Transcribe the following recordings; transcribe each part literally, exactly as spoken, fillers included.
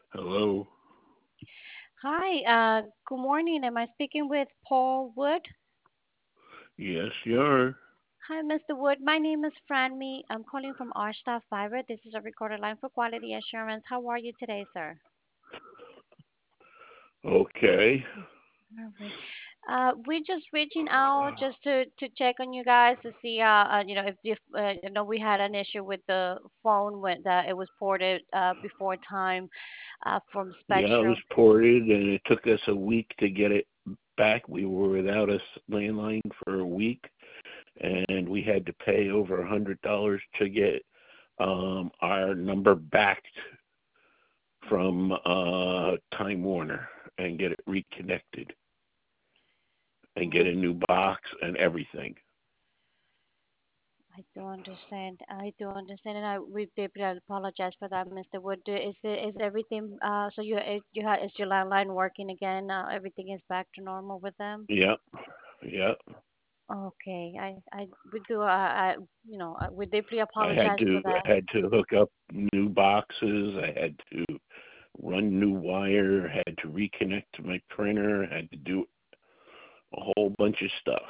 Hello. Hi, uh, good morning. Am I speaking with Paul Wood? Yes, you are. Hi, mister Wood. My name is Franmy. I'm calling from our staff Fiverr. This is a recorded line for quality assurance. How are you today, sir? Okay. All right. Uh, we're just reaching out just to, to check on you guys to see, uh, uh you know, if, if uh, you know, we had an issue with the phone when that it was ported uh, before time uh, from Yeah, it was Spectrum. ported, and it took us a week to get it back. We were without a s- landline for a week, and we had to pay over a hundred dollars to get um, our number back from uh, Time Warner and get it reconnected and get Oh, a new box and everything. I do understand. I do understand, and I we deeply apologize for that, mister Wood. Do- Is it, is everything uh so you is- you ha is your landline working again? Uh, everything is back to normal with them? Yep. Yep. Okay, I I we do uh, I you know uh, we deeply I had apologize for to that. had to hook up new boxes. I had to run new wire, had to reconnect to my printer, had to do a whole bunch of stuff.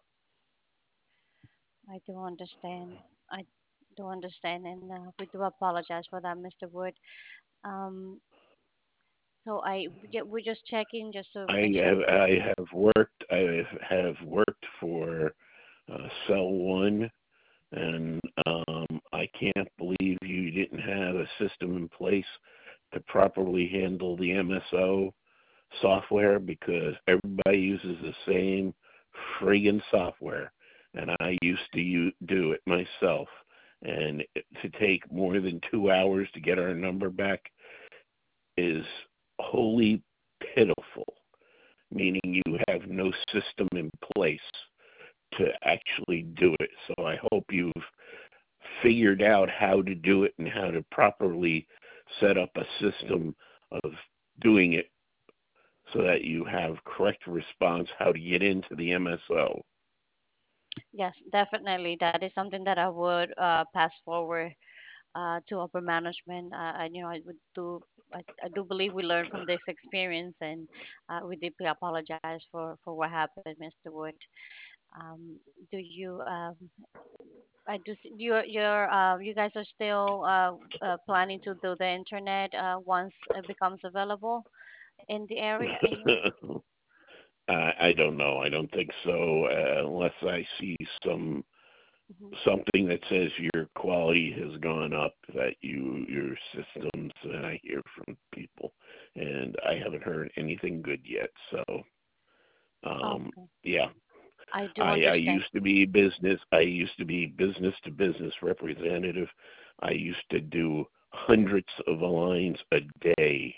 I do understand. I do understand, and uh, we do apologize for that, mister Wood. Um, so I we ju- we're just checking just to I ensure have everything. I have worked I have worked for uh, Cell One, and um, I can't believe you didn't have a system in place to properly handle the M S O software, because everybody uses the same friggin' software, and I used to u- do it myself. And it, to take more than two hours to get our number back is wholly pitiful, meaning you have no system in place to actually do it. So I hope you've figured out how to do it and how to properly set up a system of doing it so that you have correct response how to get into the M S O. Yes, definitely. That is something that I would uh, pass forward uh, to upper management. Uh, I, you know, I would do. I, I do believe we learned from this experience, and uh, we deeply apologize for, for what happened, mister Wood. Um, do you? Um, I do. See, you're. You're. Uh, you guys are still uh, uh, planning to do the internet uh, once it becomes available in the area. In your, I, I don't know. I don't think so, uh, unless I see some mhm. something that says your quality has gone up, that you your systems, and I hear from people, and I haven't heard anything good yet. So, um, Okay, yeah, I do I, I understand. used to be business. I used to be business to business representative. I used to do hundreds of lines a day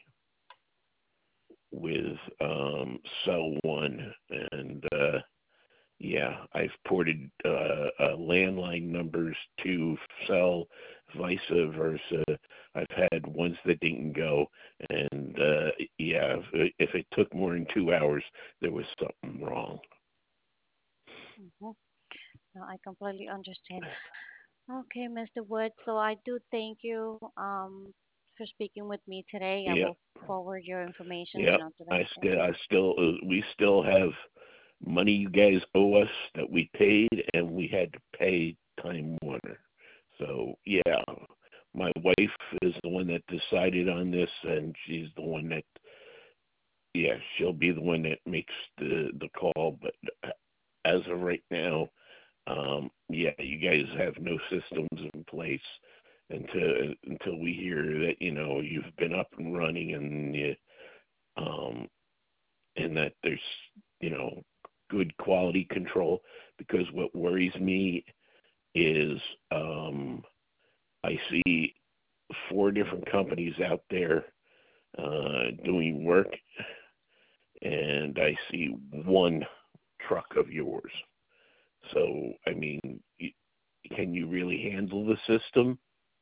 with um, Cell One, and uh, yeah, I've ported uh, uh, landline numbers to Cell, vice versa. I've had ones that didn't go, and uh, yeah, if, if it took more than two hours, there was something wrong. Mhm. No, I completely understand. Okay, mister Wood. So I do thank you um, for speaking with me today. I Yeah, will forward your information, you yeah. know, to I the. still, I still, uh, we still have money you guys owe us that we paid, and we had to pay Time Warner. So yeah, my wife is the one that decided on this, and she's the one that, yeah, she'll be the one that makes the the call. But uh, as of right now, um, yeah, you guys have no systems in place until until we hear that you know you've been up and running, and you, um, and that there's you know good quality control. Because what worries me is um, I see four different companies out there uh, doing work, and I see one truck of yours. So, I mean, can you really handle the system?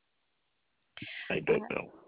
I don't Uh, know.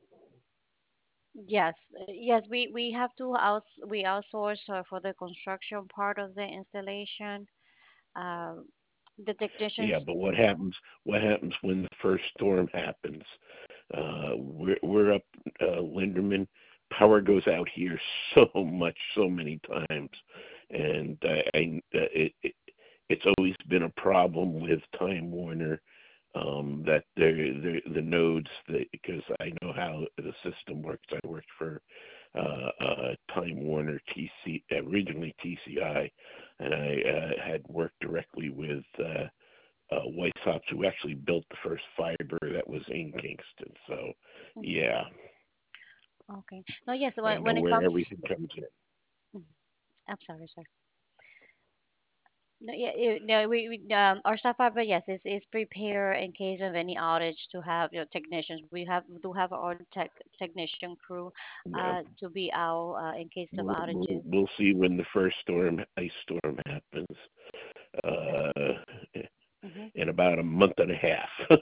yes, uh, yes, we we have to out we outsource uh, for the construction part of the installation. Uh, The technicians. Yeah, but what happens? What happens when the first storm happens? Uh, we're we're up uh, Linderman. Power goes out here so much, so many times, and I, I uh, it, it it's always been a problem with Time Warner, um, that they're, they're, the nodes that, because I know how the system works. I worked for uh, uh, Time Warner T C, originally T C I, and I uh, had worked directly with uh, uh, White Sox, who actually built the first fiber that was in Kingston. So, Mhm. yeah, Okay. No, yes. I When know when it where comes, everything comes in. Mhm. I'm sorry, sir. No, yeah, it, no, we, we um our staff fiber, yes, is is prepared in case of any outage to have your technicians. We have we do have our own tech technician crew, Yeah, uh, to be out uh, in case of we'll, we'll outages. we'll see when the first storm, ice storm, happens. Okay. Uh, Hmm. in about a month and a half.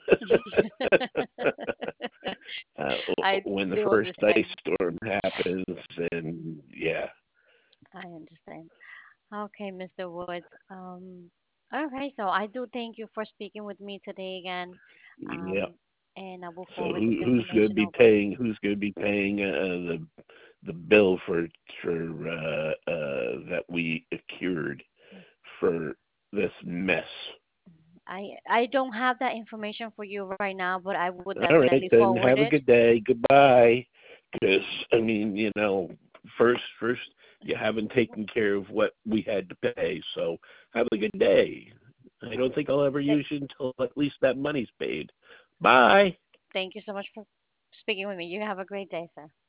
uh, I when the do first ice understand. storm happens, then yeah, I understand. Okay, mister Woods. Um, okay, so I do thank you for speaking with me today again. yeah. Um, and I will So forward this who, who's going to information be over. paying? Who's going to be paying uh, the the bill for for uh, uh, that we accrued for this mess? I I don't have that information for you right now, but I would All right, definitely then forward have a it. good day. Goodbye. Because I mean, you know, first first you haven't taken care of what we had to pay. So have a good day. I don't think I'll ever Th- use you until at least that money's paid. Bye. Thank you so much for speaking with me. You have a great day, sir.